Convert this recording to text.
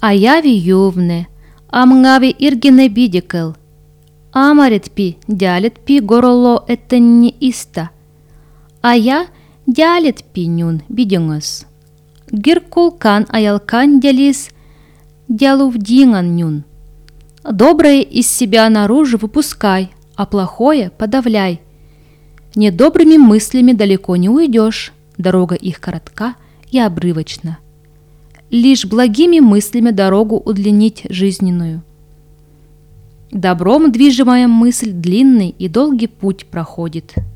Аяви ювне, амгави иргене бидикл. Амаритпи, дялитпи гороло эттенни иста. Ая дялитпи нюн бидингос. Гиркулкан аялкан дялис дялувдинган нюн. Доброе из себя наружу выпускай, а плохое подавляй. Недобрыми мыслями далеко не уйдешь, дорога их коротка и обрывочна. Лишь благими мыслями дорогу удлинить жизненную. Добром движимая мысль длинный и долгий путь проходит.